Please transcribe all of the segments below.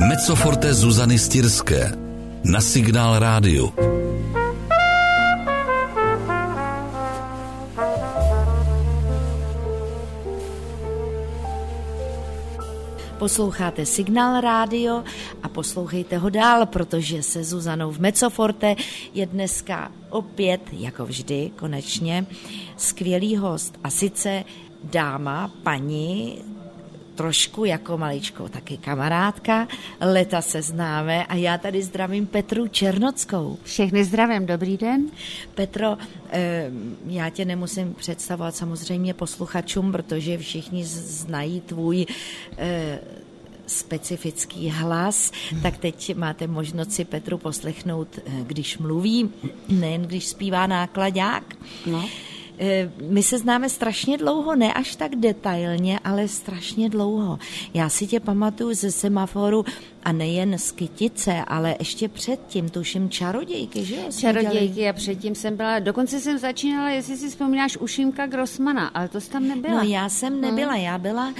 Mezzoforte Zuzany Styrské na Signál Rádiu. Posloucháte Signál Rádio a poslouchejte ho dál, protože se Zuzanou v Mezzoforte je dneska opět, jako vždy, konečně, skvělý host. A sice dáma, paní, trošku jako maličko taky kamarádka, leta se známe a já tady zdravím Petru Černockou. Všechny zdravím, dobrý den. Petro, já tě nemusím představovat samozřejmě posluchačům, protože všichni znají tvůj specifický hlas, tak teď máte možnost si Petru poslechnout, když mluví, nejen když zpívá náklaďák. No. My se známe strašně dlouho, ne až tak detailně, ale strašně dlouho. Já si tě pamatuju ze Semaforu a nejen z Kytice, ale ještě předtím, tuším Čarodějky, že jo? Čarodějky a předtím jsem byla, dokonce jsem začínala, jestli si vzpomínáš, u Šimka Grossmana, ale to jsi tam nebyla. No já jsem nebyla, já byla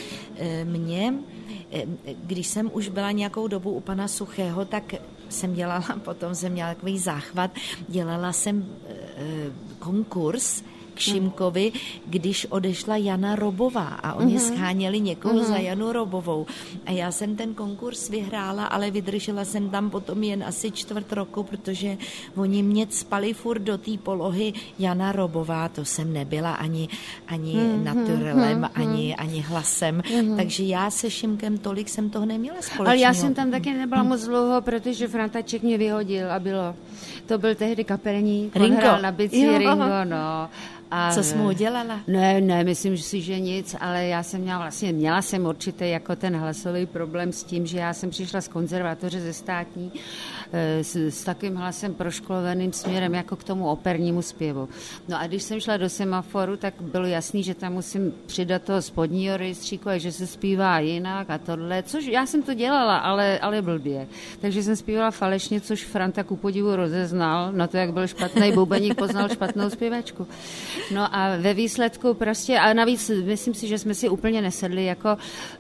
když jsem už byla nějakou dobu u pana Suchého, tak jsem dělala, potom jsem měla takový záchvat, dělala jsem konkurs k Šimkovi, když odešla Jana Robová a oni scháněli někoho za Janu Robovou. A já jsem ten konkurs vyhrála, ale vydržela jsem tam potom jen asi 4 roku, protože oni mě cpali furt do té polohy Jana Robová, to jsem nebyla ani naturelem, ani hlasem. Takže já se Šimkem tolik jsem toho neměla společného. Ale já jsem tam taky nebyla moc dlouho, protože Frantaček mě vyhodil a bylo. To byl tehdy kapelník, on hrál na bicí Ringo, no. A co jsi mu udělala? Ne, myslím si, že nic, ale já jsem měla jsem určitě jako ten hlasový problém s tím, že já jsem přišla z konzervatoře ze státní s takým hlasem proškolovaným směrem jako k tomu opernímu zpěvu. No a když jsem šla do Semaforu, tak bylo jasný, že tam musím přidat toho spodního rejstříku a že se zpívá jinak a tohle, což já jsem to dělala, ale blbě. Takže jsem zpívala falešně, což Franta ku podivu rozeznal, na to, jak byl špatný bubeník, poznal špatnou zpěvačku. No a ve výsledku prostě, a navíc myslím si, že jsme si úplně nesedli, jako,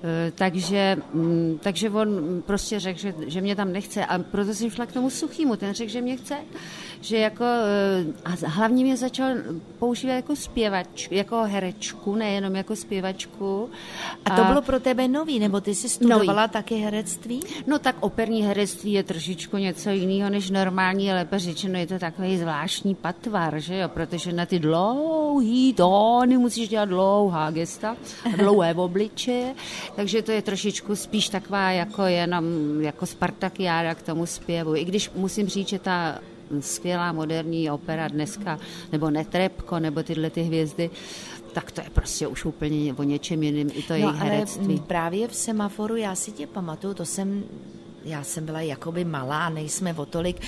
takže on prostě řekl, že mě tam nechce a proto jsem šla k tomu Suchýmu, ten řekl, že mě chce, že jako, a hlavně mě začal používat jako zpěvačku, jako herečku, nejenom jako zpěvačku. A to bylo pro tebe nový, nebo ty jsi studovala taky herectví? No tak operní herectví je trošičku něco jiného než normální, lépe řečeno je to takový zvláštní patvar, že jo, protože na ty dlouhý tóny musíš dělat dlouhá gesta, dlouhé obličeje, takže to je trošičku spíš taková jako jenom jako Spartakiáda k tomu zpěvu. I když musím říct, že ta skvělá moderní opera dneska, nebo Netrebko, nebo tyhle ty hvězdy, tak to je prostě už úplně o něčem jiným, i to jejich herectví. Ale právě v Semaforu, já si tě pamatuju, já jsem byla jakoby malá, nejsme o tolik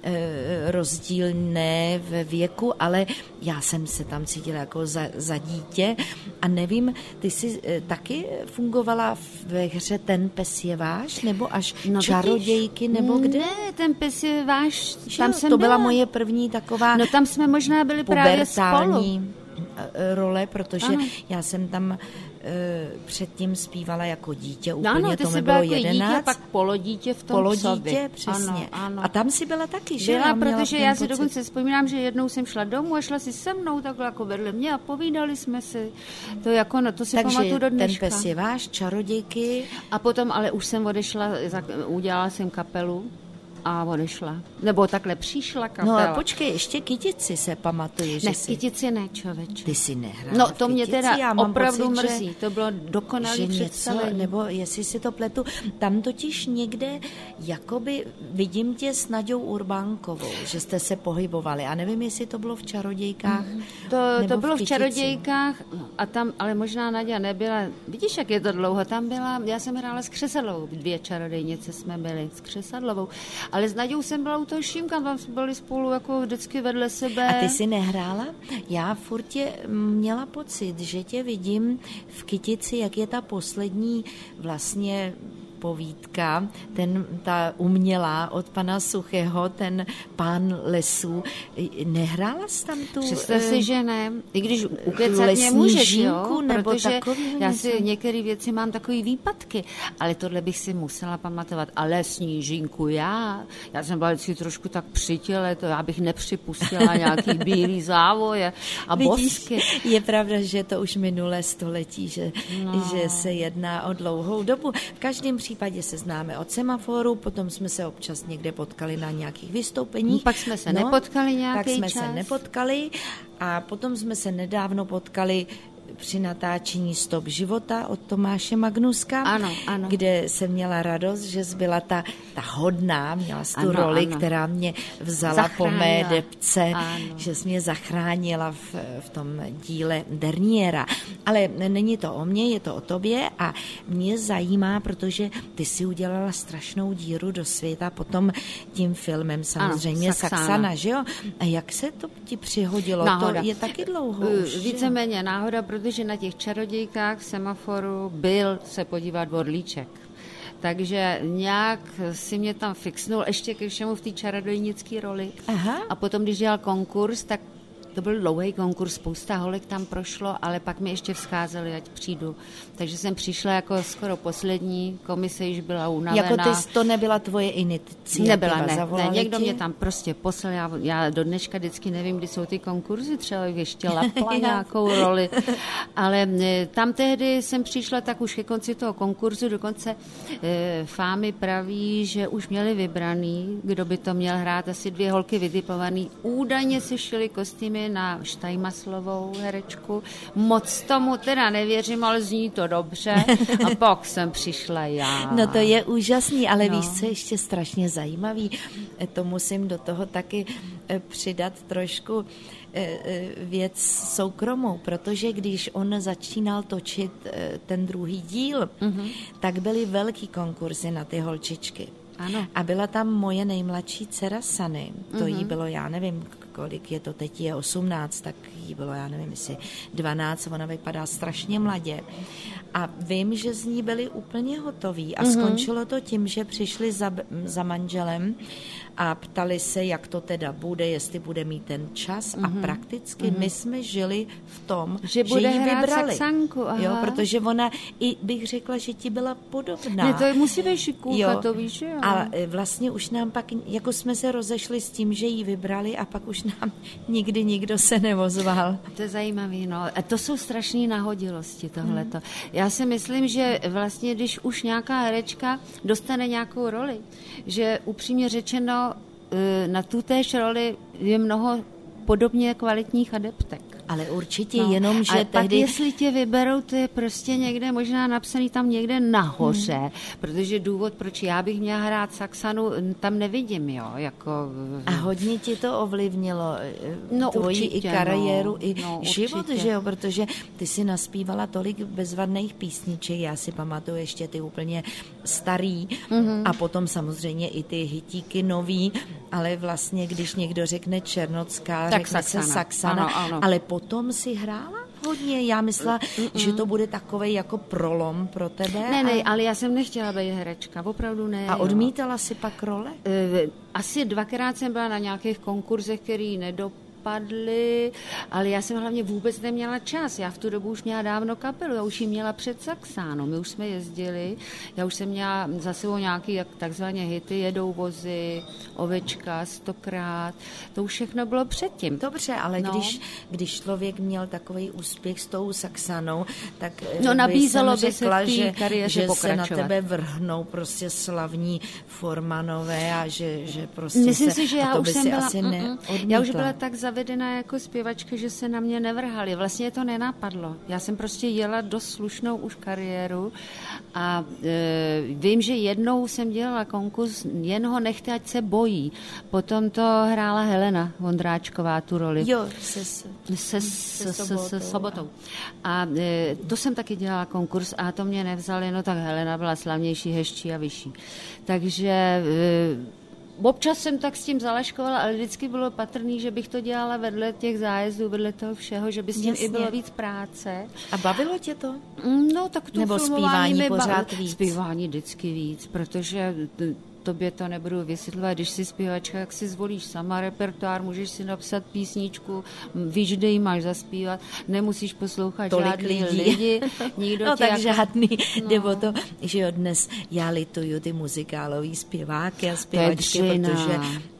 rozdílné ve věku, ale já jsem se tam cítila jako za dítě a nevím, ty jsi taky fungovala ve hře Ten pes je váš, nebo až Čarodějky, nebo kde? Ne, Ten pes je váš, tam jsem to byla moje první taková no tam jsme možná byli právě spolu. Role, protože já jsem tam předtím zpívala jako dítě, úplně to mi bylo 11. Dítě, pak polodítě v tom Polodítě, přesně. Ano. A tam si byla taky, že? Byla, protože já si dokonce vzpomínám, že jednou jsem šla domů a šla si se mnou takhle jako vedle mě a povídali jsme si. To jako, no to si pamatuju do dneška. Ten pes je váš, Čarodějky. A potom, ale už jsem odešla, udělala jsem kapelu a odešla. Nebo takhle přišla kapela. No a počkej, ještě Kytici se pamatuje, že v Kytici ne, člověče. Ty jsi nehrála no to mě teda opravdu pocit, mrzí. To bylo dokonalý představení. Nebo jestli si to pletu, tam totiž někde jakoby vidím tě s Naďou Urbánkovou, že jste se pohybovali. A nevím, jestli to bylo v Čarodějkách. To bylo v Čarodějkách a tam, ale možná Naďa nebyla. Vidíš, jak je to dlouho. Tam byla, já jsem hrála s Křesadlovou. 2 čarodejnice jsme byli s Křesadlovou. Ale s Naďou jsem byla u toho Šímka, tam jsme byli spolu jako vždycky vedle sebe. A ty jsi nehrála? Já furt měla pocit, že tě vidím v Kytici, jak je ta poslední vlastně povídka, ta umělá od pana Suchého, ten Pán lesů. Nehrála jsi tam tu... Představ si, že ne. I když ukecat mě můžeš, jo? Nebo protože já něco? si některé věci mám takový výpadky, ale tohle bych si musela pamatovat. Ale Snížinku já jsem byla vždycky trošku tak při těle, to já bych nepřipustila nějaký bílý závoje a bosky. Je pravda, že to už minulé století, že se jedná o dlouhou dobu. V každém případě se známe od Semaforu, potom jsme se občas někde potkali na nějakých vystoupeních. Pak jsme se nepotkali nějaký čas. Tak jsme se nepotkali a potom jsme se nedávno potkali při natáčení Stop života od Tomáše Magnuska, ano. kde jsem měla radost, že byla ta hodná, měla tu roli, která mě vzala po mé debce, že jsi mě zachránila v tom díle Derniera. Ale není to o mně, je to o tobě a mě zajímá, protože ty si udělala strašnou díru do světa potom tím filmem samozřejmě Saxana, že jo? A jak se to ti přihodilo? Náhoda. To je taky dlouho už. Víceméně náhoda, protože na těch Čarodějkách v Semaforu byl se podívat Orlíček. Takže nějak si mě tam fixnul ještě ke všemu v té čarodějnické roli. Aha. A potom, když dělal konkurs, tak to byl dlouhý konkurs, spousta holek tam prošlo, ale pak mi ještě vzkázeli, ať přijdu. Takže jsem přišla jako skoro poslední, komise již byla unavená. Jako to nebyla tvoje iniciativa? Nebyla, ne. Někdo mě tam prostě poslal, já do dneška vždycky nevím, kdy jsou ty konkurzy, třeba ještě lapla nějakou roli. Ale tam tehdy jsem přišla tak už ke konci toho konkurzu, dokonce Fámy praví, že už měli vybraný, kdo by to měl hrát, asi 2 holky vytipovaný. Údajně si šili kostýmy na Štajmaslovou herečku. Moc tomu teda nevěřím, ale zní to dobře. A pak jsem přišla já. No to je úžasný, ale víš, co je ještě strašně zajímavý? To musím do toho taky přidat trošku věc soukromou, protože když on začínal točit ten druhý díl, tak byly velký konkurzy na ty holčičky. Ano. A byla tam moje nejmladší dcera Sany. To jí bylo, já nevím, kolik je to, teď je 18, tak jí bylo, já nevím, jestli 12, ona vypadá strašně mladě. A vím, že z ní byli úplně hotoví a skončilo to tím, že přišli za manželem a ptali se, jak to teda bude, jestli bude mít ten čas a prakticky my jsme žili v tom, že bude ji hrát vybrali. Saxanku, aha. Jo, protože ona, i bych řekla, že ti byla podobná. Ne, to musí být šikulka, to víš, jo. A vlastně už nám pak, jako jsme se rozešli s tím, že ji vybrali a pak už nám nikdy nikdo se nevozval. To je zajímavý, no. A to jsou strašné nahodilosti, tohleto. Já si myslím, že vlastně, když už nějaká herečka dostane nějakou roli, že upřímně řečeno na tutéž roli je mnoho podobně kvalitních adeptek. Ale určitě jenom, že ale tehdy... pak jestli tě vyberou, to je prostě někde možná napsaný tam někde nahoře, protože důvod, proč já bych měla hrát Saxanu, tam nevidím, jo, jako... A hodně ti to ovlivnilo tvoji určitě, i kariéru, i život, určitě. že jo, protože ty si naspívala tolik bezvadných písniček, já si pamatuju ještě ty úplně starý a potom samozřejmě i ty hitíky nový, ale vlastně, když někdo řekne Černocká, tak řekne Saxana. se Saxana, ano. ale potom si hrála hodně. Já myslela, že to bude takovej jako prolom pro tebe. Ne, ale já jsem nechtěla být herečka, opravdu ne. A odmítala si pak role? Asi 2krát jsem byla na nějakých konkurzech, který nedopadly, ale já jsem hlavně vůbec neměla čas. Já v tu dobu už měla dávno kapelu, já už ji měla před Saxánou. My už jsme jezdili, já už jsem měla za sebou nějaký takzvané hity, Jedou vozy, Ovečka, 100krát. To už všechno bylo předtím. Dobře, ale když člověk měl takový úspěch s tou Saxanou, tak nabízelo by řekla, se v té kariéře že pokračovat. se na tebe vrhnou prostě slavní Formanové a že prostě myslím si, že já už jsem byla, já už byla tak zavedená jako zpěvačka, že se na mě nevrhali. Vlastně to nenapadlo. Já jsem prostě jela dost slušnou už kariéru a vím, že jednou jsem dělala konkurs Jen ho nechte, ať se bojí. Potom to hrála Helena Vondráčková tu roli. Jo, se Sobotou. A to jsem taky dělala konkurs a to mě nevzali, no tak Helena byla slavnější, hezčí a vyšší. Takže Občas jsem tak s tím zalaškovala, ale vždycky bylo patrný, že bych to dělala vedle těch zájezdů, vedle toho všeho, že by s tím Jasně. i bylo víc práce. A bavilo tě to? No, tak to Nebo filmování zpívání pořád víc? Zpívání vždycky víc, protože tobě to nebudu vysvětlovat, když jsi zpěvačka, jak si zvolíš sama repertoár, můžeš si napsat písničku, víš, kde ji máš zaspívat, nemusíš poslouchat Tolik žádný lidi. Nikdo no tě tak jako... žádný, nebo to, že jo, dnes já lituju ty muzikálový zpěváky a zpěvačky, protože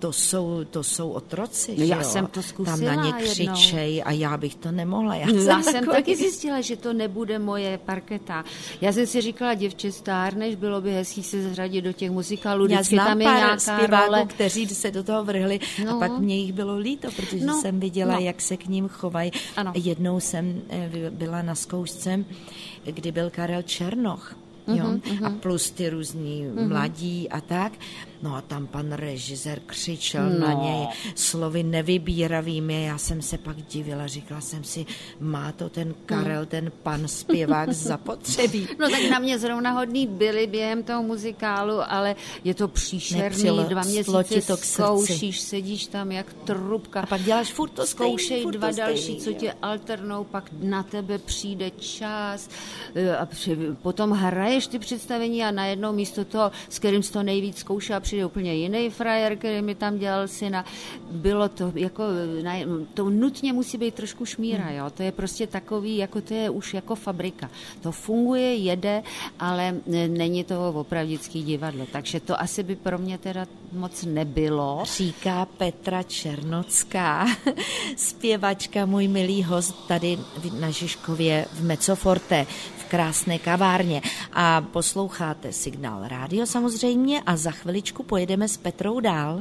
to jsou otroci, no, že já jo? jsem to zkusila tam na ně jednou. křičej a já bych to nemohla. Já jsem taky zjistila, že to nebude moje parketa. Já jsem si říkala, děvče stárneš, bylo by hezký se zařadit do těch muzikálů. Já znám tam je pár zpěváků, role, kteří se do toho vrhli a pak mě jich bylo líto, protože jsem viděla, jak se k ním chovají. Jednou jsem byla na zkoušce, kdy byl Karel Černoch. Jo? A plus ty různí mladí a tak. No a tam pan režisér křičel na něj slovy nevybíravými. Já jsem se pak divila, říkala jsem si, má to ten Karel, ten pan zpěvák zapotřebí. No tak na mě zrovna hodný byli během toho muzikálu, ale je to příšerný, 2 měsíce zkoušíš, sedíš tam jak trubka. A pak děláš furt to zkoušej stejný, 2 další, co tě alternou, pak na tebe přijde čas a potom hraješ ty představení a najednou místo toho, s kterým jsi to nejvíc zkoušel, přijde úplně jiný frajer, který mi tam dělal syna. Bylo to jako, to nutně musí být trošku šmíra, jo. To je prostě takový, jako to je už jako fabrika. To funguje, jede, ale není to opravdický divadlo. Takže to asi by pro mě teda moc nebylo. Říká Petra Černocká, zpěvačka, můj milý host tady na Žižkově v Mezzoforte, v krásné kavárně. A posloucháte Signál Rádio samozřejmě a za chviličku pojedeme s Petrou dál.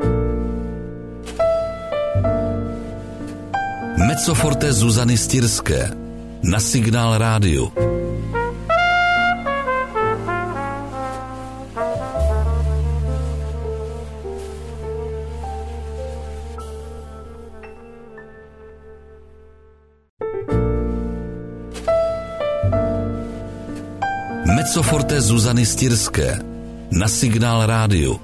Mezzoforte Zuzany Stírské na Signál Rádiu. Mezzoforte Zuzany Stírské na Signál Rádiu.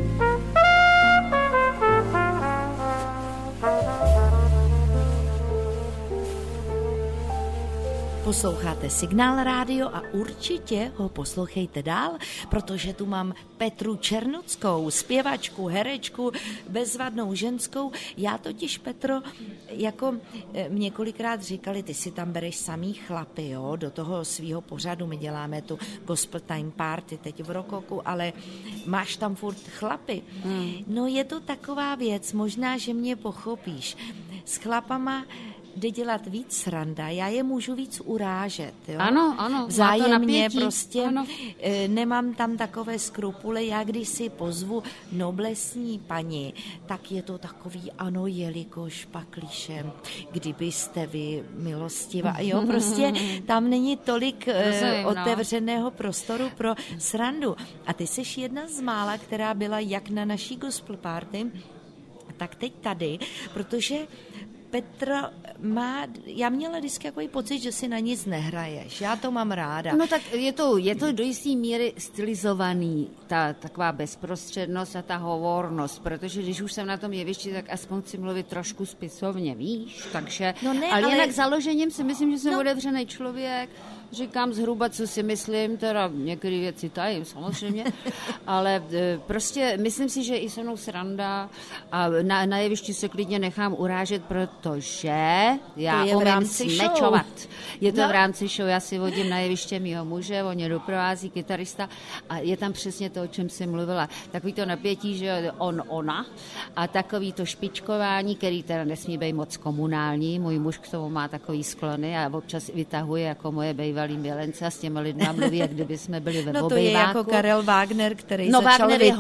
Posloucháte Signál Rádio a určitě ho poslouchejte dál, protože tu mám Petru Černockou, zpěvačku, herečku, bezvadnou ženskou. Já totiž, Petro, jako mě kolikrát říkali, ty si tam bereš samý chlapy, jo, do toho svýho pořadu. My děláme tu Gospel Time Party teď v Rokoku, ale máš tam furt chlapy. No je to taková věc, možná, že mě pochopíš. S chlapama jde dělat víc sranda, já je můžu víc urážet. Jo? Ano, vzájemně prostě nemám tam takové skrupule. Já když si pozvu noblesní paní, tak je to takový ano, jelikož paklíšem, kdybyste vy milostivá. Jo, prostě tam není tolik otevřeného prostoru pro srandu. A ty jsi jedna z mála, která byla jak na naší gospel party, tak teď tady, protože Petra já měla vždycky takový pocit, že si na nic nehraješ. Já to mám ráda. No tak je to do jisté míry stylizovaný, ta taková bezprostřednost a ta hovornost, protože když už jsem na tom jevišti, tak aspoň si mluvit trošku spisovně, víš? Takže, ale jinak založením si myslím, že jsem otevřený člověk, říkám zhruba, co si myslím, teda některé věci tajím samozřejmě, ale prostě myslím si, že i se mnou sranda a na jevišti se klidně nechám urážet, protože já umím smečovat. Je to v rámci show, já si vodím na jeviště mýho muže, on je doprovází kytarista a je tam přesně to, o čem jsem mluvila. Takový to napětí, že ona a takový to špičkování, který teda nesmí být moc komunální, můj muž k tomu má takový sklony a občas vytahuje jako moje bývalý milence a s těma lidma mluví, jak kdyby jsme byli ve obýváku. No to je jako Karel Wagner, který začal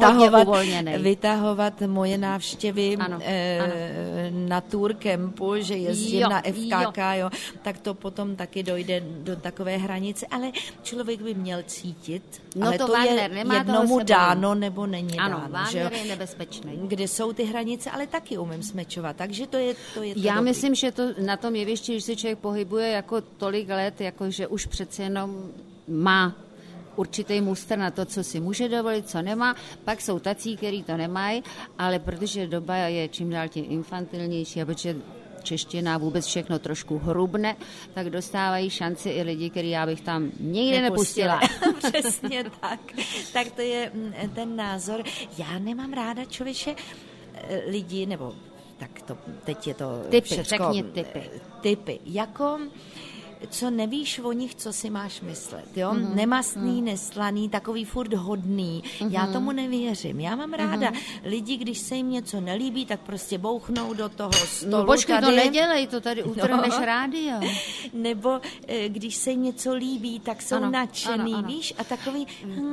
vytahovat moje návštěvy na tourcampu, že jezdím na FKK, jo, tak to potom taky dojde do takové hranice, ale člověk by měl cítit, ale to Wagner, je jednomu dáno, nebo není dáno. Ano, Wagner je nebezpečný. Kde jsou ty hranice, ale taky umím smečovat, takže to je Já dobrý. Myslím, že to na tom jevišti, když se člověk pohybuje jako tolik let, jako že už přece jenom má určitý mustr na to, co si může dovolit, co nemá. Pak jsou tací, kteří to nemají, ale protože doba je čím dál tím infantilnější a protože čeština vůbec všechno trošku hrubne, tak dostávají šanci i lidi, který já bych tam nikdy nepustila. Přesně tak. Tak to je ten názor. Já nemám ráda, člověče, lidi, nebo tak to, teď je to typy, řekni typy. Typy, jako co nevíš o nich, co si máš myslet, jo? Nemastný, neslaný, takový furt hodný. Já tomu nevěřím. Já mám ráda lidi, když se jim něco nelíbí, tak prostě bouchnou do toho stolu. No počkej, to nedělej, to tady utrhneš rádio. Nebo když se jim něco líbí, tak jsou nadšený, víš? A takový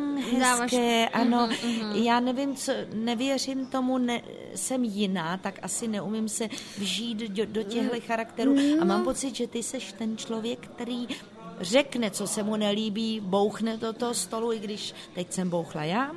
hezké, ano. Já nevím, co, nevěřím tomu, jsem jiná, tak asi neumím se vžít do těchto charakterů. A mám pocit, že ty seš ten člověk, který řekne, co se mu nelíbí, bouchne do toho stolu, i když teď jsem bouchla já,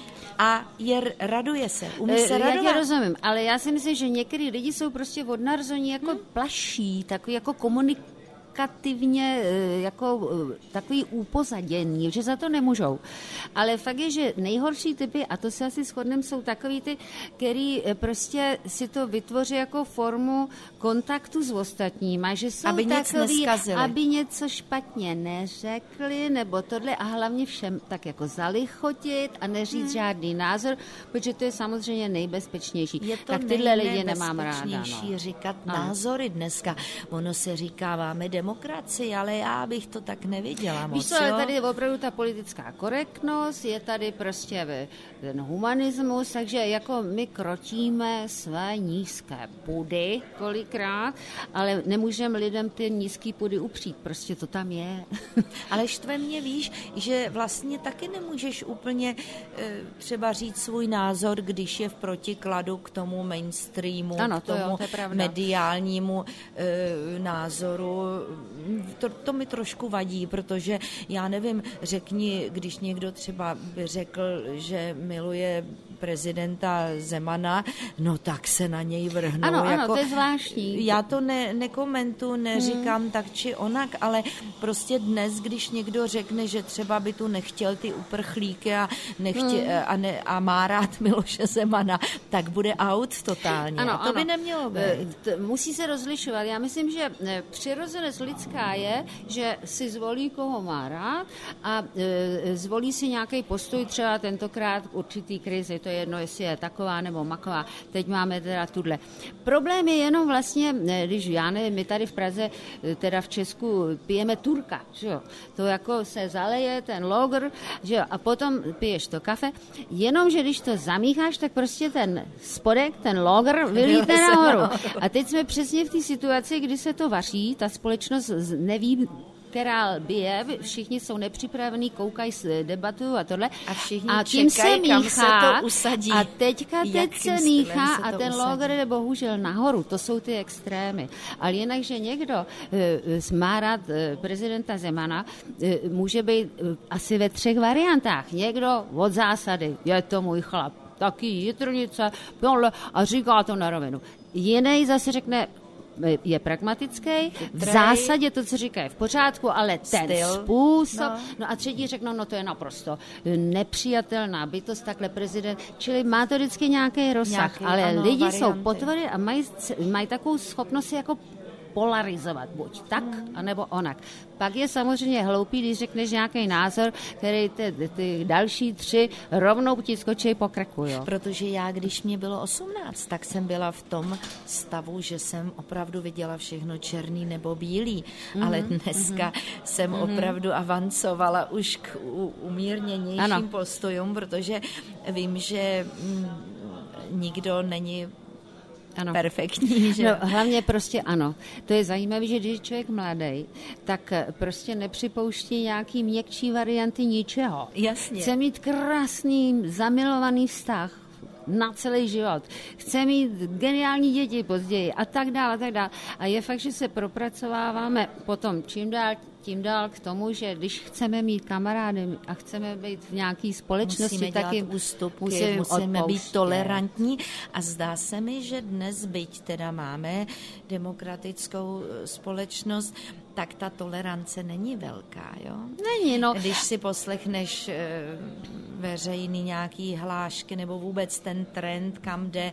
a raduje se, umí se radovat. Já tě rozumím, ale já si myslím, že některý lidi jsou prostě od narození jako plaší, takový jako komunikativně jako takový upozaděný, že za to nemůžou. Ale fakt je, že nejhorší typy, a to se asi shodneme, jsou takový ty, který prostě si to vytvoří jako formu kontaktu s ostatníma, že jsou aby takový, aby něco špatně neřekli, nebo tohle, a hlavně všem tak jako zalichotit a neříct žádný názor, protože to je samozřejmě nejbezpečnější. Je to tak tyhle lidi nemám ráda. No. Říkat názory dneska. Ono se říká, máme demokracii, ale já bych to tak neviděla moc. Víš co, ale tady je opravdu ta politická korektnost, je tady prostě ten humanismus, takže jako my krotíme své nízké pudy kolikrát, ale nemůžeme lidem ty nízký pudy upřít, prostě to tam je. Ale štve mě, víš, že vlastně taky nemůžeš úplně třeba říct svůj názor, když je v protikladu k tomu mainstreamu, ano, k tomu mediálnímu názoru. To mi trošku vadí, protože já nevím, řekni, když někdo třeba by řekl, že miluje prezidenta Zemana, no tak se na něj vrhnou. Ano, to je zvláštní. Já to nekomentuji, neříkám tak či onak, ale prostě dnes, když někdo řekne, že třeba by tu nechtěl ty uprchlíky a má rád Miloše Zemana, tak bude out totálně. Ano, to by nemělo být. Musí se rozlišovat. Já myslím, že přirozenost lidská je, že si zvolí, koho má rád, a zvolí si nějaký postoj, třeba tentokrát v určitý krizi, to je jedno, jestli je taková nebo maková. Teď máme teda tuhle. Problém je jenom vlastně, když já nevím, my tady v Praze, teda v Česku pijeme Turka, že jo. To jako se zaleje ten lager, že jo, a potom piješ to kafe, jenomže když to zamícháš, tak prostě ten spodek, ten lager vylítne nahoru. A teď jsme přesně v té situaci, kdy se to vaří, ta společnost neví, která bije, všichni jsou nepřipravení, koukají debatu a tohle. A všichni a tím čekají, se míchá, kam se to usadí. A teď se míchá a ten lager jde bohužel nahoru. To jsou ty extrémy. Ale jinak, že někdo má rád prezidenta Zemana, může být asi ve 3 variantách. Někdo od zásady, je to můj chlap, taky jitrnice, a říká to na rovinu. Jiný zase řekne, je pragmatický, v zásadě to, co říká, je v pořádku, ale ten způsob. No a třetí řeknou, no to je naprosto nepřijatelná bytost, takhle prezident, čili má to vždycky nějaký rozsah, ale lidi varianty. Jsou potvory a mají takovou schopnost jako polarizovat, buď tak, anebo onak. Pak je samozřejmě hloupý, když řekneš nějaký názor, který ty další 3 rovnou ti skočí po krku. Jo. Protože já, když mě bylo 18, tak jsem byla v tom stavu, že jsem opravdu viděla všechno černý nebo bílý, ale dneska jsem opravdu avancovala už k umírněnějším postojům, protože vím, že nikdo není perfektní, že? No, hlavně prostě ano. To je zajímavé, že když je člověk mladý, tak prostě nepřipouští nějaký měkčí varianty ničeho. Jasně. Chce mít krásný, zamilovaný vztah na celý život. Chce mít geniální děti později a tak dále, a tak dále. A je fakt, že se propracováváme potom tím dál k tomu, že když chceme mít kamarády a chceme být v nějaké společnosti, musíme taky dělat ústupky, musíme být tolerantní a zdá se mi, že dnes, byť teda máme demokratickou společnost, tak ta tolerance není velká, jo? Není, no. Když si poslechneš veřejný nějaký hlášky nebo vůbec ten trend, kam jde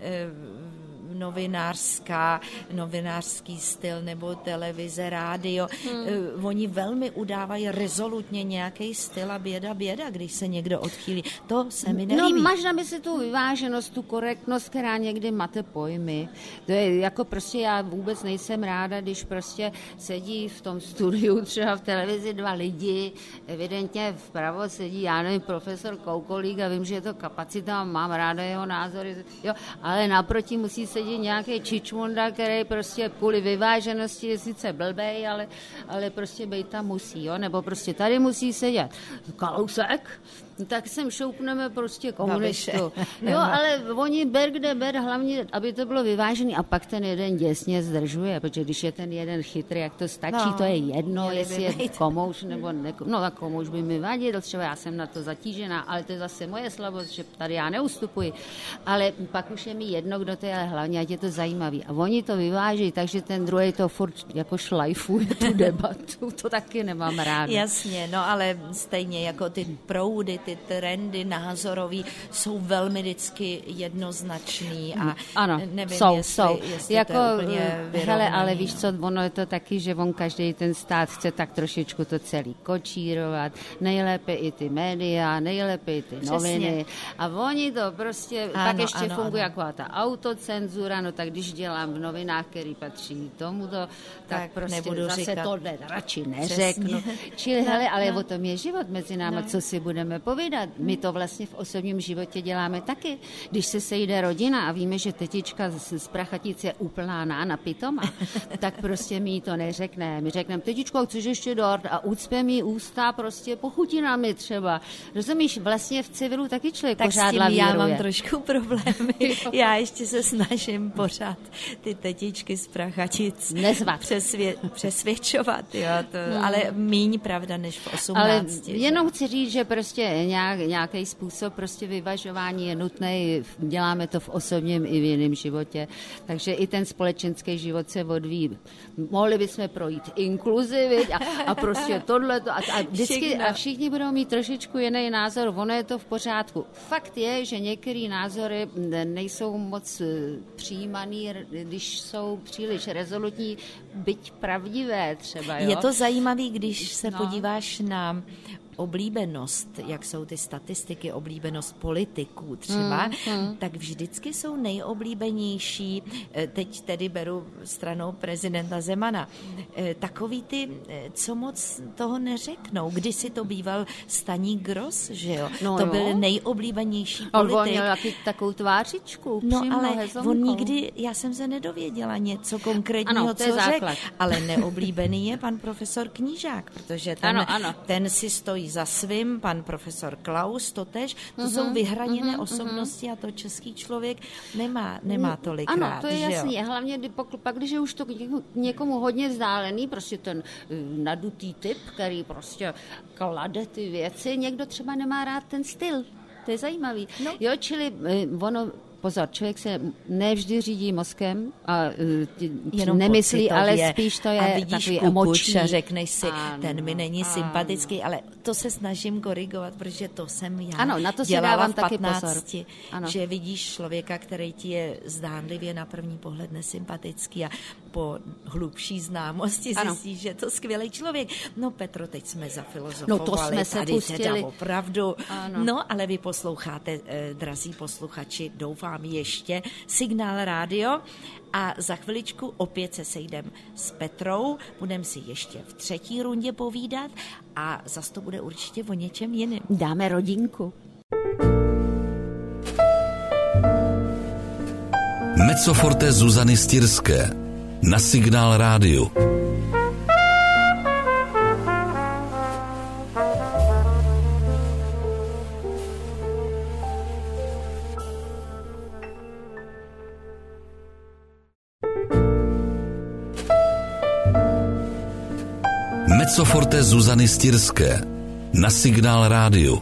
novinářský styl nebo televize, rádio. Oni velmi udávají rezolutně nějaký styl a běda, když se někdo odchýlí. To se mi nelíbí. No, máš na mysli tu vyváženost, tu korektnost, která někdy mate pojmy. To je jako prostě já vůbec nejsem ráda, když prostě sedí v tom studiu třeba v televizi dva lidi, evidentně vpravo sedí, já nevím, profesor Koukolík a vím, že je to kapacita, mám ráda jeho názory, jo, ale naproti musí sedět nějaký čičmunda, který prostě kvůli vyváženosti je sice blbej, ale prostě bejt tam musí, jo, nebo prostě tady musí sedět Kalousek, tak sem šoupneme prostě komunistu. Jo, ale oni ber kde ber, hlavně, aby to bylo vyvážený a pak ten jeden děsně zdržuje, protože když je ten jeden chytrý, jak to stačí, to je jedno, jestli je komouš nebo no tak komouš by mi vadil, třeba já jsem na to zatížená, ale to je zase moje slabost, že tady já neustupuji, ale pak už je mi jedno, kdo to je, ale hlavně, ať je to zajímavý. A oni to vyváží, takže ten druhý to furt jako šlajfuje tu debatu, to taky nemám ráda. Jasně, no ale stejně jako ty proudy, ty trendy názorový jsou velmi vždycky jednoznačný a ano, nevím, jsou. jestli jako, to je úplně hele, ale víš co, ono je to taky, že on každý ten stát chce tak trošičku to celý kočírovat, nejlépe i ty média, nejlépe i ty noviny a oni to prostě, pak ještě funguje jako ta autocenzura, no tak když dělám v novinách, který patří tomuto, tak prostě zase říkat. Tohle radši neřeknu. Čili hele, ale o tom je život mezi náma, co si budeme povídat. My to vlastně v osobním životě děláme taky. Když se sejde rodina a víme, že tetička z Prachatice je úplná na pitoma, tak prostě mi to neřekne. My řekneme, tetičko, chceš ještě dort a ucpeme jí ústa prostě pochutinami třeba. Rozumíš, vlastně v civilu taky člověk tak pořád lavíruje. Tak s tím já mám trošku problémy. Já ještě se snažím pořád ty tetičky z Prachatic přesvědčovat, jo, ale míň pravda než v 18. Ale jenom chci říct, že prostě nějaký způsob prostě vyvažování je nutný, děláme to v osobním i v jiném životě, takže i ten společenský život se odvíjí. Mohli bychom projít inkluzi a prostě tohleto a vždycky a všichni budou mít trošičku jiný názor, ono je to v pořádku. Fakt je, že některé názory nejsou moc přijímaný, když jsou příliš rezolutní, byť pravdivé třeba. Jo? Je to zajímavý, když se podíváš na oblíbenost, jak jsou ty statistiky, oblíbenost politiků třeba, tak vždycky jsou nejoblíbenější, teď tedy beru stranou prezidenta Zemana, takový ty, co moc toho neřeknou. Kdysi to býval Staník Gross, že jo? To byl nejoblíbenější politik. On měl takovou tvářičku. No ale on nikdy, já jsem se nedověděla něco konkrétního, co řekl, ale neoblíbený je pan profesor Knížák, protože ten si stojí za svým, pan profesor Klaus totež, to jsou vyhraněné osobnosti a to český člověk nemá tolikrát. Ano, to je jasný. Hlavně pak, když je už to někomu hodně vzdálený, prostě ten nadutý typ, který prostě klade ty věci, někdo třeba nemá rád ten styl. To je zajímavý. No. Jo, čili ono pozor, člověk se nevždy řídí mozkem a nemyslí, ale spíš to je takový emoční. A řekneš si, ten mi není sympatický, ale to se snažím korigovat, protože to jsem já. Ano, na to si dělala dávám v 15, taky pozor. Že vidíš člověka, který ti je zdánlivě na první pohled nesympatický a po hlubší známosti zjistíš, že je to skvělý člověk. No Petro, teď jsme zafilozofovali. No to jsme se tady pustili. Teda opravdu. No, ale vy posloucháte, drazí posluchači, doufám ještě Signál rádio a za chviličku opět se sejdem s Petrou, budeme si ještě v třetí rundě povídat a zas to bude určitě o něčem jiném. Dáme rodinku. Mezzoforte Zuzany Stírské na Signál rádiu. Mezzoforte Zuzany Stírské na Signál rádiu.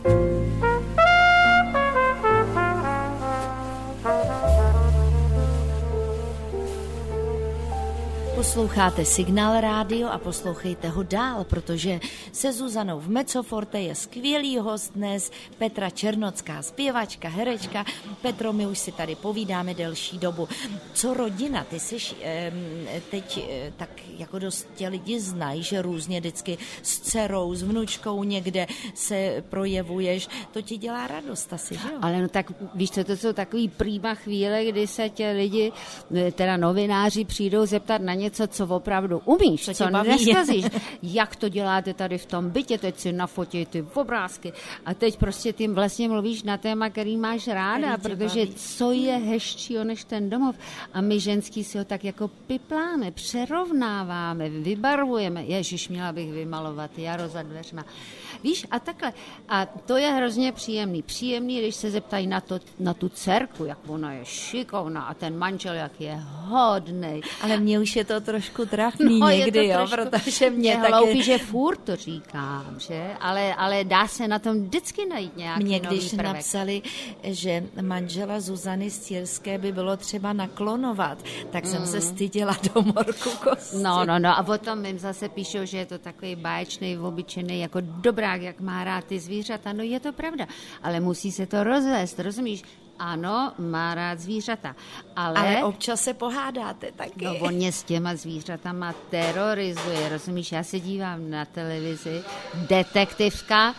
Posloucháte Signál rádio a poslouchejte ho dál, protože se Zuzanou v Mezzoforte je skvělý host dnes, Petra Černocká, zpěvačka, herečka. Petro, my už si tady povídáme delší dobu. Co rodina? Ty jsi teď tak jako dost tě lidi znají, že různě vždycky s dcerou, s vnučkou někde se projevuješ. To ti dělá radost asi, že jo? Ale no tak víš co, to jsou takový prýma chvíle, kdy se tě lidi, teda novináři přijdou zeptat na něco, co opravdu umíš, co neskazíš. Jak to děláte tady v tom bytě, teď si nafotěj ty obrázky a teď prostě ty vlastně mluvíš na téma, který máš ráda, protože co je hezčího než ten domov a my ženský si ho tak jako pipláme, přerovnáváme, vybarvujeme. Ježiš, měla bych vymalovat jaro za dveřma. Víš, a takhle. A to je hrozně příjemný. Příjemný, když se zeptají na tu dcerku, jak ona je šikovná a ten manžel, jak je hodnej. Ale mně už je to trošku trapný někdy, jo, protože mě hloupý, že furt to říkám, že? Ale dá se na tom vždycky najít nějaký nový prvek. Když napsali, že manžela Zuzany Stírské by bylo třeba naklonovat, tak jsem se styděla do morku kosti. No, a potom jim zase píšou, že je to takový báječný, obyčejný, jako dobrák, jak má rád ty zvířata. No je to pravda, ale musí se to rozvést, rozumíš? Ano, má rád zvířata, ale občas se pohádáte taky. No, on mě s těma zvířatama terorizuje, rozumíš? Já se dívám na televizi, detektivka,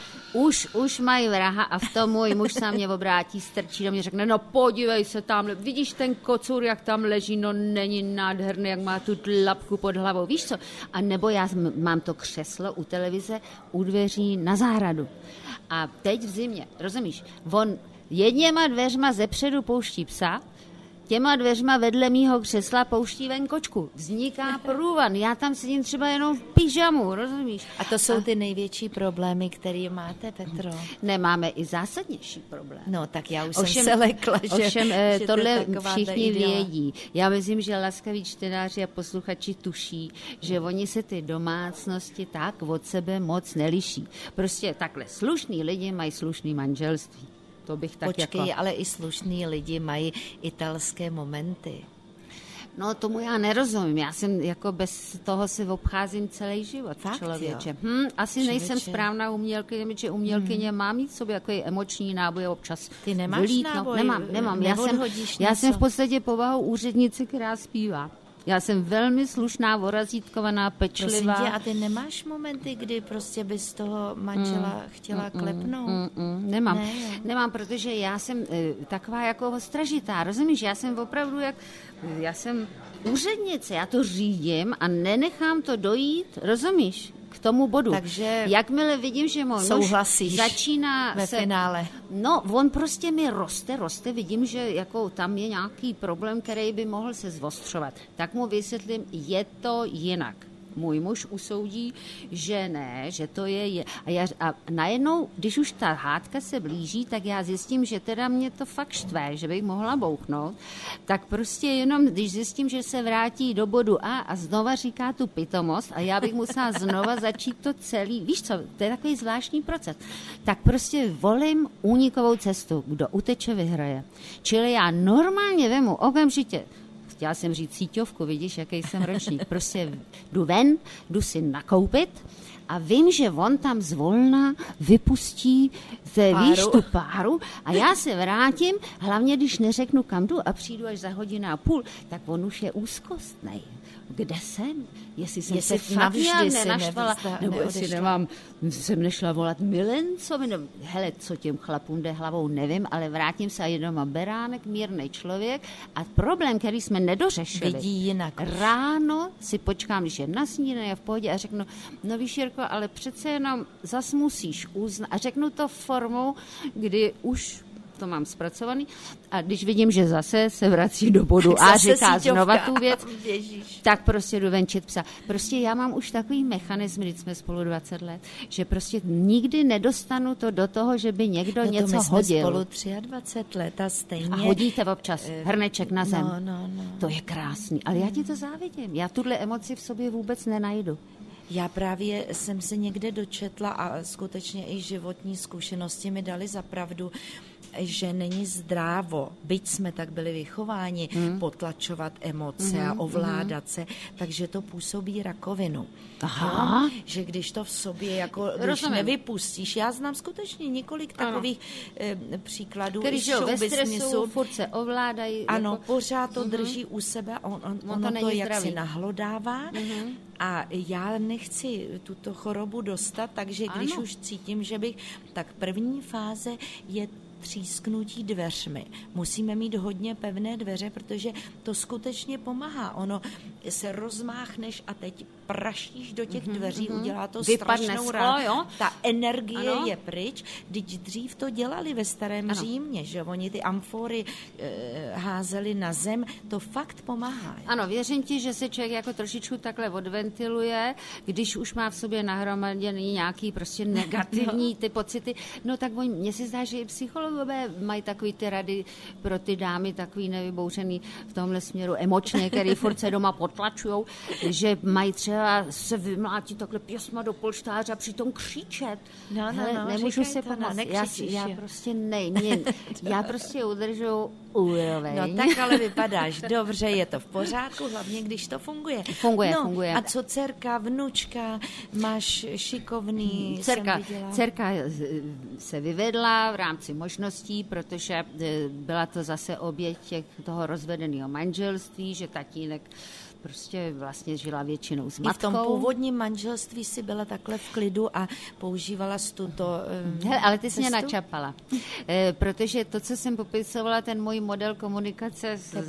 už mají vraha a v tom můj muž se mě obrátí, strčí do mě, řekne, no podívej se tamhle, vidíš ten kocur, jak tam leží, no není nádherný, jak má tu tlapku pod hlavou, víš co? A nebo já mám to křeslo u televize, u dveří na zahradu. A teď v zimě, rozumíš, on jedněma dveřma zepředu pouští psa, těma dveřma vedle mýho křesla pouští ven kočku. Vzniká průvan. Já tam sedím třeba jenom v pyžamu, rozumíš? A to jsou ty největší problémy, které máte, Petro? Nemáme i zásadnější problém. No, tak já už jsem se lekla, že tohle to všichni vědí. Já myslím, že laskaví čtenáři a posluchači tuší, že oni se ty domácnosti tak od sebe moc neliší. Prostě takhle slušný lidi mají slušný manželství. To bych tak Počkej, ale i slušní lidi mají italské momenty. No, tomu já nerozumím. Já jsem jako bez toho si obcházím celý život, fakt, člověče. Asi nejsem správná umělkyně, protože umělkyně má mít sobě takový emoční náboj občas. Ty nemáš náboj? Nemám. Já jsem v podstatě povahou úřednice, která zpívá. Já jsem velmi slušná, vorazítkovaná, pečlivá. Prosím tě, a ty nemáš momenty, kdy prostě bys toho manžela chtěla klepnout? Nemám, protože já jsem taková jako ostražitá, rozumíš? Já jsem opravdu já jsem úřednice, já to řídím a nenechám to dojít, rozumíš? K tomu bodu. Takže jakmile vidím, že můj muž začíná ve finále. No, on prostě mi roste, vidím, že jako tam je nějaký problém, který by mohl se zvostřovat. Tak mu vysvětlím, je to jinak. Můj muž usoudí, že ne, že to je... A najednou, když už ta hádka se blíží, tak já zjistím, že teda mě to fakt štve, že bych mohla bouchnout. Tak prostě jenom, když zjistím, že se vrátí do bodu a znova říká tu pitomost a já bych musela znova začít to celý... Víš co, to je takový zvláštní proces. Tak prostě volím únikovou cestu. Kdo uteče, vyhraje. Čili já normálně vemu okamžitě. Chtěla jsem říct síťovku, vidíš, jaký jsem ročník. Prostě jdu ven, jdu si nakoupit a vím, že on tam zvolna vypustí tu páru a já se vrátím, hlavně když neřeknu kam jdu a přijdu až za 1.5 hodiny, tak on už je úzkostnej. Kde jsem? Jestli jsem se fakt nějak nenaštvala, nebo jestli jsem nešla volat milencovi, nebo hele, co těm chlapům jde hlavou, nevím, ale vrátím se a je doma beránek, mírnej člověk a problém, který jsme nedořešili. Vidí jinak. Ráno si počkám, když je na snídaně a v pohodě a řeknu, no víš, Jirko, ale přece jenom zas musíš uznat a řeknu to formou, kdy už to mám zpracovaný a když vidím, že zase se vrací do bodu a říká znova tu věc, tak prostě jdu venčit psa. Prostě já mám už takový mechanism, když jsme spolu 20 let, že prostě nikdy nedostanu to do toho, že by někdo něco my hodil. Spolu 23 let a stejně. A hodíte občas hrneček na zem. No. To je krásný, ale já ti to závidím. Já tuhle emoci v sobě vůbec nenajdu. Já právě jsem se někde dočetla a skutečně i životní zkušenosti mi dali za pravdu, že není zdrávo, byť jsme tak byli vychováni, potlačovat emoce a ovládat se, takže to působí rakovinu. Aha. No, že když to v sobě jako když nevypustíš, já znám skutečně několik takových příkladů, který žijou ve stresu, furt se ovládají. Ano, jako pořád to drží u sebe, ono to jaksi nahlodává. A já nechci tuto chorobu dostat, takže když už cítím, že bych, tak první fáze je třísknutí dveřmi. Musíme mít hodně pevné dveře, protože to skutečně pomáhá. Ono se rozmáchneš a teď praštíš do těch dveří, udělá to strašnou ránu. Ta energie je pryč. Když dřív to dělali ve starém Římě, že oni ty amfory házeli na zem, to fakt pomáhá. Ano, věřím ti, že se člověk jako trošičku takhle odventiluje, když už má v sobě nahromaděný nějaký prostě negativní ty pocity. No tak mně se zdá, že i psychologové mají takový ty rady pro ty dámy, takový nevybouřený v tomhle směru emočně, který furt se doma potlačujou, že mají třeba se vymlátit takhle pěsma do polštáře a přitom křičet. Nemůžu se já prostě já prostě udržu úroveň. No tak ale vypadáš dobře, je to v pořádku, hlavně když to funguje. Funguje. A co dcerka, vnučka, máš šikovný? Dcerka se vyvedla v rámci možností, protože byla to zase oběť toho rozvedeného manželství, že tatínek prostě vlastně žila většinou s matkou. I v tom původním manželství si byla takhle v klidu a používala jsi tuto ale ty jsi mě načapala. Protože to, co jsem popisovala, ten můj model komunikace to je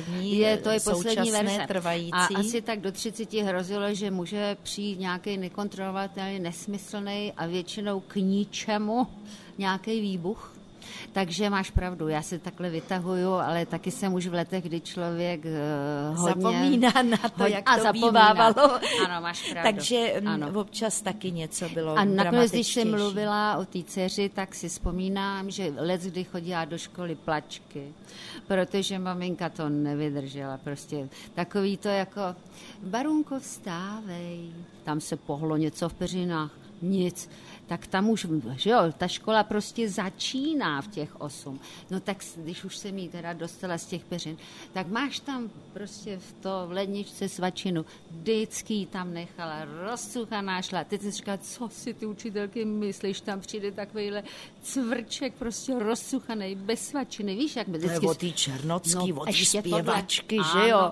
poslední verze. Trvající. A asi tak do 30 hrozilo, že může přijít nějaký nekontrolovatelný, nesmyslný a většinou k ničemu nějaký výbuch. Takže máš pravdu, já se takhle vytahuju, ale taky jsem už v letech, kdy člověk hodně zapomíná na to, jak to bývávalo. Ano, máš pravdu. Takže občas taky něco bylo a nakonec, když jsem mluvila o té dceři, tak si vzpomínám, že kdy chodila do školy plačky, protože maminka to nevydržela. Prostě takový to jako Barunko, vstávej. Tam se pohlo něco v peřinách. Nic. Tak tam už, že jo, ta škola prostě začíná v těch 8. No tak když už jsem jí teda dostala z těch peřin, tak máš tam prostě v ledničce svačinu. Vždycky ji tam nechala, rozcuchaná šla. Teď jsem říkala, co si ty učitelky myslíš, tam přijde takovýhle cvrček prostě rozcuchaný, bez svačiny. Víš, jak by vždycky... To je o té Černocký, o té zpěvačky, že jo?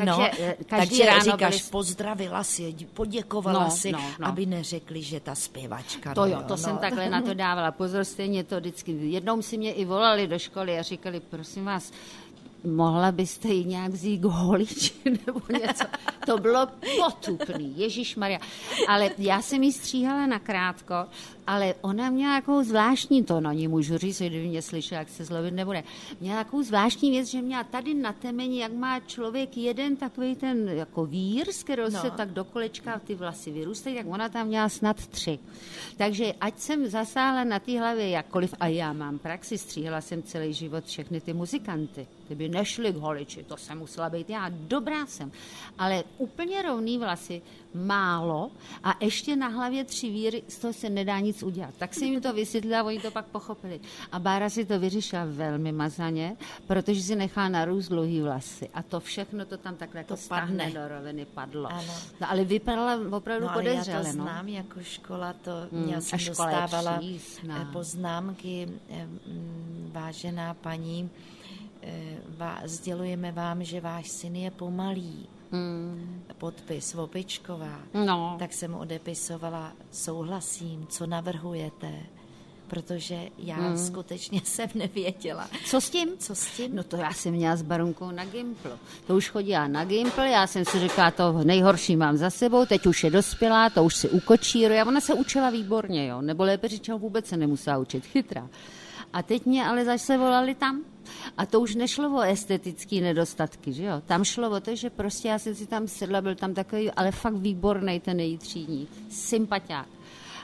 Takže ráno říkáš, pozdravila si, poděkovala si, aby neřekli, že ta zpěvačka. To jsem takhle na to dávala. Pozor, stejně to vždycky. Jednou si mě i volali do školy a říkali, prosím vás, mohla byste ji nějak vzít k holiči nebo něco. To bylo potupný, ježišmarja. Ale já jsem ji stříhala nakrátko, ale ona měla nějakou zvláštní, to na ní můžu říct, kdyby mě slyšela, jak se zlobit nebude. Měla nějakou zvláštní věc, že měla tady na temeni, jak má člověk jeden takový ten jako vír, z kterého se tak do kolečka ty vlasy vyrůstají, tak ona tam měla snad 3. Takže ať jsem zasáhla na té hlavě jakkoliv, a já mám praxi, stříhala jsem celý život všechny ty muzikanty. Ty by nešli k holiči, to jsem musela být já, dobrá jsem. Ale úplně rovný vlasy, málo a ještě na hlavě 3 víry, z toho se nedá nic udělat. Tak si jim to vysvětlila a oni to pak pochopili. A Bára si to vyřešila velmi mazaně, protože si nechala narůst dlouhý vlasy. A to všechno to tam takhle jako stáhne do roviny padlo. No, ale vypadala opravdu podezřele. Já to znám jako škola, já jsem dostávala poznámky, vážená paní, sdělujeme vám, že váš syn je pomalý. Podpis Vopičková. Tak jsem odepisovala, souhlasím, co navrhujete, protože já skutečně jsem nevěděla. Co s tím? No to já jsem měla s Barunkou na Gimplu. To už chodila na Gimpl, já jsem si říkala, to nejhorší mám za sebou, teď už je dospělá, to už si ukočíruje. A ona se učila výborně, jo, nebo lépe řečeno vůbec se nemusela učit, chytrá. A teď mě ale zase volali tam. A to už nešlo o estetické nedostatky, že jo? Tam šlo o to, že prostě já jsem si tam sedla, byl tam takový, ale fakt výborný ten její třídní, sympatiák.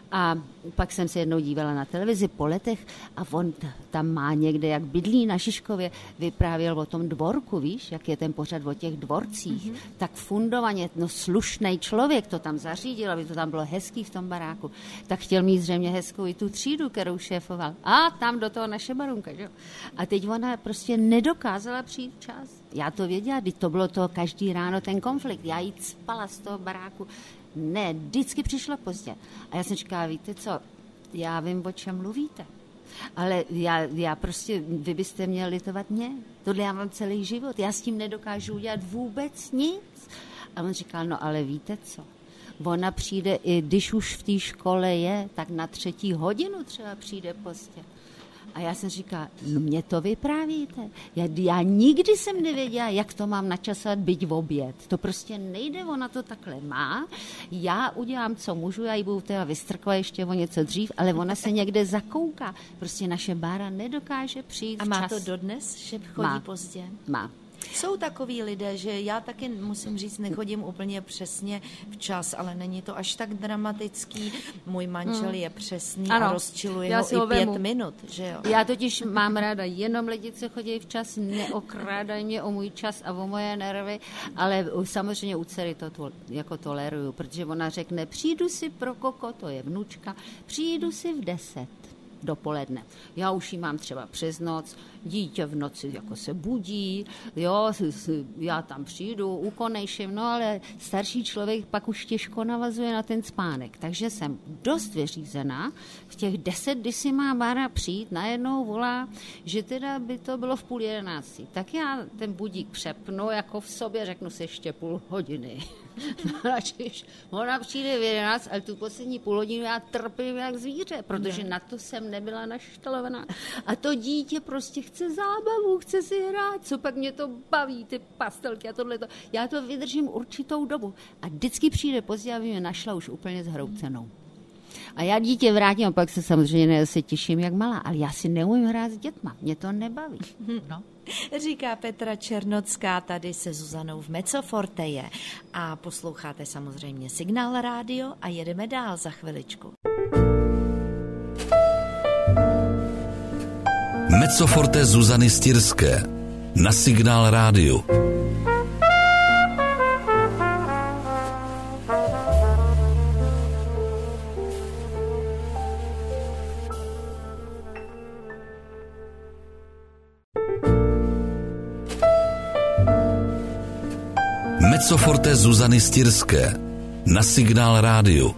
A pak jsem se jednou dívala na televizi po letech a on tam má někde, jak bydlí na Žižkově, vyprávěl o tom dvorku, víš, jak je ten pořad o těch dvorcích. Tak fundovaně, slušnej člověk to tam zařídil, aby to tam bylo hezký v tom baráku. Tak chtěl mít zřejmě hezkou i tu třídu, kterou šéfoval. A tam do toho naše Barunka, že jo. A teď ona prostě nedokázala přijít čas. Já to věděla, když to bylo to každý ráno ten konflikt. Já jí spala z toho baráku. Ne, vždycky přišla pozdě. A já jsem říkala, víte co, já vím, o čem mluvíte. Ale já prostě, vy byste měli litovat mě. Tohle já mám celý život. Já s tím nedokážu udělat vůbec nic. A on říkal, no ale víte co, ona přijde, i když už v té škole je, tak na 3. hodinu třeba přijde pozdě. A já jsem říkala, no mě to vyprávíte. Já nikdy jsem nevěděla, jak to mám načasovat, byť v oběd. To prostě nejde, ona to takhle má. Já udělám, co můžu, já ji budu teda vystrkla ještě o něco dřív, ale ona se někde zakouká. Prostě naše Bára nedokáže přijít včas. A má to dodnes, že chodí pozdě? Má. Jsou takový lidé, že já taky musím říct, nechodím úplně přesně včas, ale není to až tak dramatický. Můj manžel je přesný a rozčiluje ho i 5 minut, že jo? Já totiž mám ráda jenom lidi, co chodí včas, neokrádají mě o můj čas a o moje nervy, ale samozřejmě u dcery to jako toleruju, protože ona řekne, přijdu si pro Koko, to je vnučka, přijdu si v 10. dopoledne. Já už ji mám třeba přes noc, dítě v noci jako se budí, jo, já tam přijdu, ukonejším, no ale starší člověk pak už těžko navazuje na ten spánek, takže jsem dost vyřízená. V těch 10, kdy si má Bára přijít, najednou volá, že teda by to bylo v 10:30. Tak já ten budík přepnu, jako v sobě řeknu si ještě půl hodiny. Ona přijde v 11, ale tu poslední půl hodinu já trpím jak zvíře, protože na to jsem nebyla naštalovaná. A to dítě prostě chce zábavu, chce si hrát, co pak mě to baví, ty pastelky a tohleto. Já to vydržím určitou dobu. A vždycky přijde pozdě, aby mě našla už úplně zhroucenou. A já dítě vrátím, a pak se samozřejmě se těším jak malá, ale já si neumím hrát s dětma, mě to nebaví. No. Říká Petra Černocká tady se Zuzanou v Mezzoforte a posloucháte samozřejmě Signál rádio a jedeme dál za chviličku. Mezzoforte Zuzany Stírské na Signál rádiu. Mezzoforte Zuzany Stírské na Signál rádiu.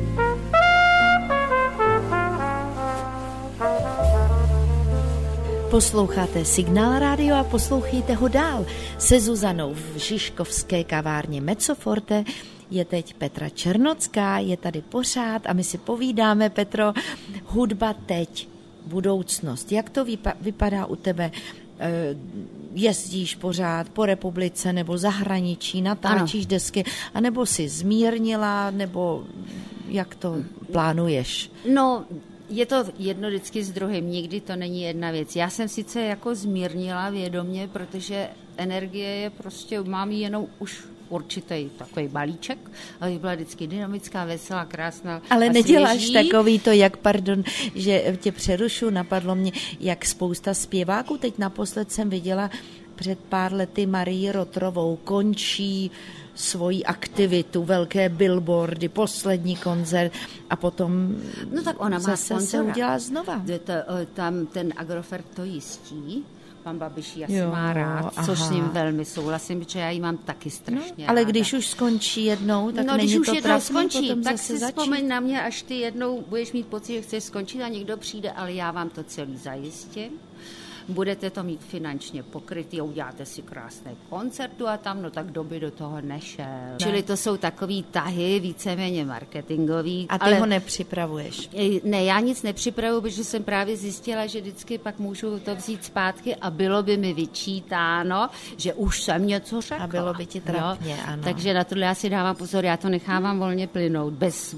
Posloucháte Signál rádio a poslouchejte ho dál. Se Zuzanou v žižkovské kavárně Mezzoforte je teď Petra Černocká, je tady pořád a my si povídáme, Petro, hudba teď, budoucnost. Jak to vypadá u tebe? Jezdíš pořád po republice nebo zahraničí, natáčíš desky, anebo si zmírnila, nebo jak to plánuješ? No, je to jedno vždycky s druhým, nikdy to není jedna věc. Já jsem sice jako zmírnila vědomě, protože energie je prostě, mám jenom už určitý takový balíček, aby byla vždycky dynamická, veselá, krásná. Ale neděláš takový to, že tě přerušu, napadlo mě, jak spousta zpěváků, teď naposled jsem viděla před pár lety Marii Rotrovou, končí svoji aktivitu, velké billboardy, poslední koncert a potom no tak ona zase se udělá znova. Tam ten Agrofert to jistí, pan Babiš ji asi má rád, což s ním velmi souhlasím, protože já ji mám taky strašně ale ráda. když už skončí jednou, tak není když už to jednou trapný, skončí, potom tak zase si začít. vzpomeň na mě, až ty jednou budeš mít pocit, že chceš skončit a někdo přijde, ale já vám to celý zajistím. Budete to mít finančně pokrytý a uděláte si krásné koncertu a tam, no tak kdo by do toho nešel. Ne. Čili to jsou takový tahy, víceméně marketingový. A ty ho nepřipravuješ? Ne, já nic nepřipravuju, protože jsem právě zjistila, že vždycky pak můžu to vzít zpátky a bylo by mi vyčítáno, že už jsem něco řekla. A bylo by ti trapně, ano. Takže na tohle já si dávám pozor, já to nechávám volně plynout, bez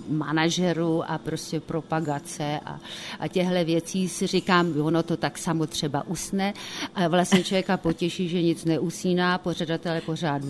manažerů a prostě propagace a těchto věcí si říkám, ono to tak samo třeba neusne a vlastně člověka potěší, že nic neusíná, pořadatelé pořád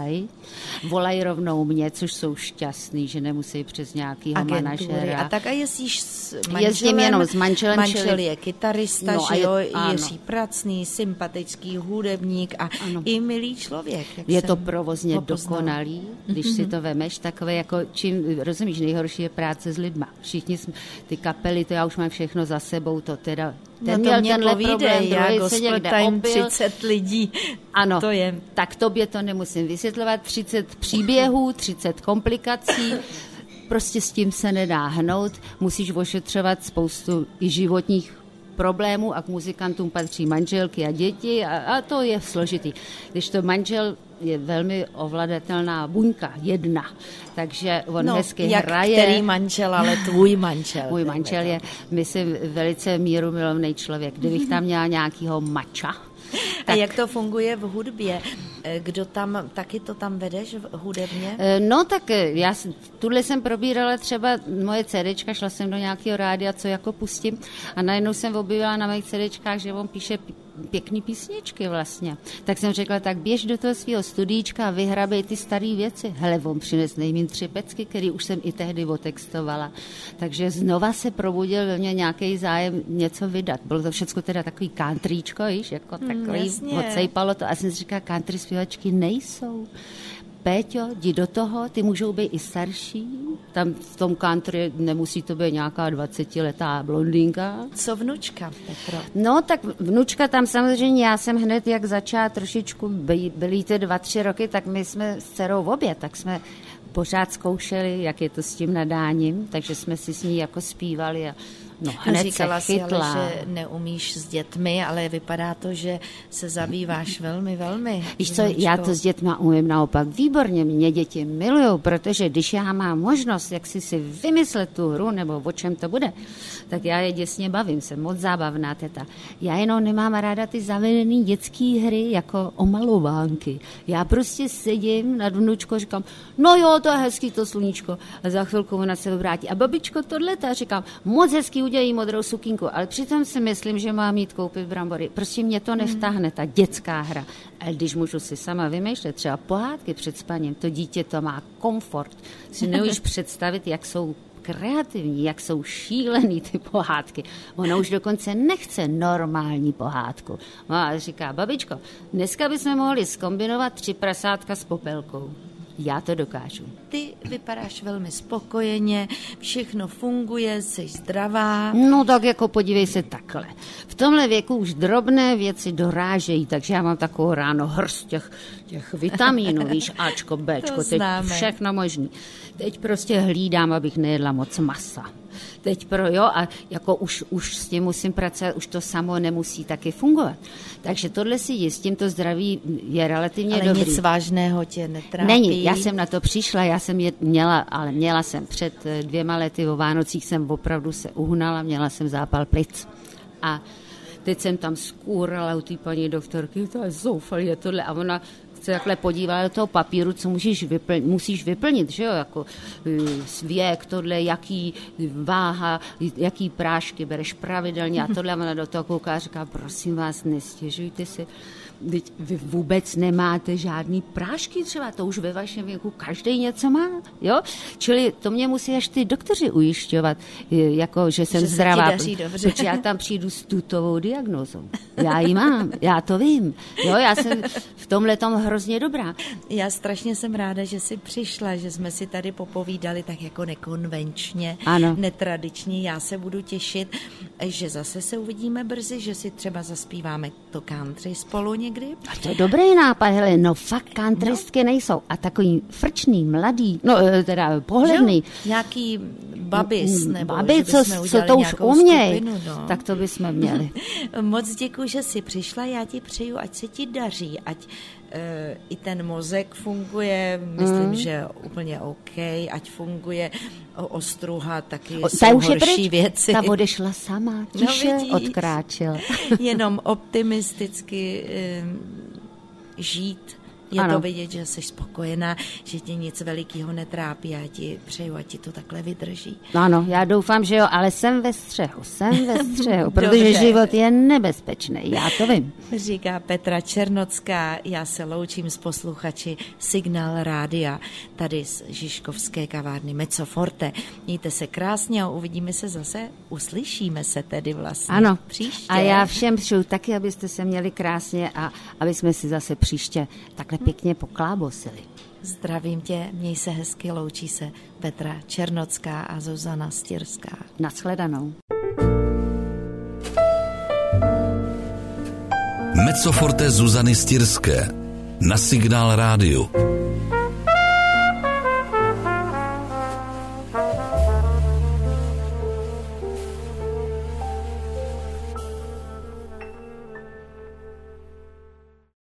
volají rovnou mě, což jsou šťastný, že nemusí přes nějakýho manažera. A tak a jezdíš s manželem? Jezdím jenom s manželem. Manžel je kytarista, no, že jo, Jiří Pracný, sympatický hudebník a i milý člověk. Je to provozně dokonalý, když si to vemeš, takové jako, čím, rozumíš, nejhorší je práce s lidma. Všichni ty kapely, to já už mám všechno za sebou, to teda, ten měl tenhle problém, druhý se někde opil. 30 lidí, ano, to je. Tak tobě to nemusím vysvětlovat, 30 příběhů, 30 komplikací, prostě s tím se nedá hnout, musíš ošetřovat spoustu i životních problémů a k muzikantům patří manželky a děti a to je složitý. Když to manžel je velmi ovladatelná buňka, jedna, takže on hezky hraje. Který manžel, ale tvůj manžel. Můj manžel je, myslím, velice mírumilovný člověk. Kdybych tam měla nějakýho mača. A jak to funguje v hudbě? Kdo tam, taky to tam vedeš hudebně? No tak já tuhle jsem probírala třeba moje CDčka, šla jsem do nějakého rádia, co jako pustím a najednou jsem objevila na mých CDčkách, že on píše pěkný písničky vlastně. Tak jsem řekla, tak běž do toho svého studíčka a vyhrabej ty staré věci. Hele, on přines nejmín 3 pecky, který už jsem i tehdy otextovala. Takže znova se probudil ve mně nějaký zájem něco vydat. Bylo to všechno teda takový countryčko, víš, jako takový, odsejpalo to. A jsem si říkala, country zpěvačky nejsou. Péťo, jdi do toho, ty můžou být i starší. Tam v tom country nemusí to být nějaká 20letá blondýnka. Co vnučka, Petro? No tak vnučka tam samozřejmě, já jsem hned jak začala trošičku, byly ty 2-3 roky, tak my jsme s dcerou v obě, tak jsme pořád zkoušeli, jak je to s tím nadáním, takže jsme si s ní jako zpívali a no, hned říkala se chytla. Si ale, že neumíš s dětmi, ale vypadá to, že se zabýváš velmi, velmi. Víš co, já to s dětma umím naopak výborně, mě děti milujou, protože když já mám možnost, jak si vymyslet tu hru, nebo o čem to bude, tak já je děsně bavím, jsem moc zábavná teta. Já jenom nemám ráda ty zavedený dětský hry, jako omalovánky. Já prostě sedím nad vnučkou, říkám, no jo, to je hezký to sluníčko. A za chvilku ona se obrátí. A babičko, tohle, a říkám, moc hezký, udělají modrou sukínku, ale přitom si myslím, že mám jít koupit brambory. Prostě mě to nevtáhne, ta dětská hra. Ale když můžu si sama vymýšlet třeba pohádky před spaním, to dítě to má komfort. Si neumíš představit, jak jsou kreativní, jak jsou šílený ty pohádky. Ona už dokonce nechce normální pohádku. A říká, babičko, dneska bychom mohli zkombinovat 3 prasátka s popelkou. Já to dokážu. Ty vypadáš velmi spokojeně, všechno funguje, jsi zdravá. No tak jako podívej se takhle. V tomhle věku už drobné věci dorážejí, takže já mám takovou ráno hrst těch vitamínů, víš, Ačko, Bčko, teď všechno možný. Teď prostě hlídám, abych nejedla moc masa. Teď a jako už s tím musím pracovat, už to samo nemusí taky fungovat. Takže tohle si jistím, to zdraví je relativně dobrý. Ale nic vážného tě netrápí? Není, já jsem na to přišla, já jsem měla jsem před 2 lety o Vánocích, jsem opravdu se uhnala, měla jsem zápal plic. A teď jsem tam skůrala u té paní doktorky, to je zoufalý, je tohle. A ona se takhle podívala do toho papíru, co musíš vyplnit, že jo, jako věk, tohle, jaký váha, jaký prášky bereš pravidelně a tohle. A ona do toho kouká a říká, prosím vás, nestěžujte si, vy vůbec nemáte žádný prášky třeba, to už ve vašem věku každý něco má, jo? Čili to mě musí až ty doktoři ujišťovat, jako, že jsem zdravá, protože já tam přijdu s tutovou diagnózou. Já ji mám, já to vím, jo, já jsem v tomhletom hrozně dobrá. Já strašně jsem ráda, že jsi přišla, že jsme si tady popovídali tak jako nekonvenčně, ano. Netradičně. Já se budu těšit, že zase se uvidíme brzy, že si třeba zaspíváme to country spolu někdy. A to je dobrý nápad, hele, no fakt countrystky nejsou. A takový frčný, mladý, no teda pohledný. Nějaký babis, nebo babi, co to už uměj, tak to bychom měli. Moc děkuji, že jsi přišla, já ti přeju, ať se ti daří, ať i ten mozek funguje, myslím, že úplně OK, ať funguje ostruha, taky jsou horší věci. Ta odešla sama, tiše odkráčela. Jenom optimisticky žít Je to vidět, že jsi spokojená, že tě nic velikého netrápí a já ti přeju, ať ti to takhle vydrží. Ano, já doufám, že jo, ale jsem ve střehu, protože život je nebezpečný, já to vím. Říká Petra Černocká, já se loučím s posluchači Signál rádia, tady z žižkovské kavárny Mezzoforte. Mějte se krásně a uvidíme se zase, uslyšíme se tedy vlastně ano. Příště. A já všem přeju taky, abyste se měli krásně a aby jsme si zase příště takhle pěkně poklábosili. Zdravím tě, měj se hezky, loučí se Petra Černocká a Zuzana Styrská. Nashledanou. Mezzoforte Zuzany Styrské na Signál rádiu.